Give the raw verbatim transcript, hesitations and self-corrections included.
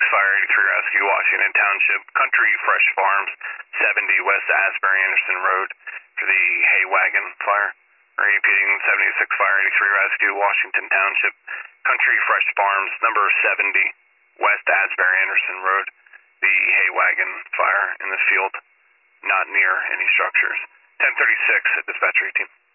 Fire eighty-three Rescue, Washington Township, Country Fresh Farms, seventy West Asbury Anderson Road for the hay wagon fire. Repeating, seventy-six Fire eighty-three Rescue, Washington Township, Country Fresh Farms, number seventy West Asbury Anderson Road, the hay wagon fire in the field, not near any structures. ten thirty-six at dispatcher eighteen.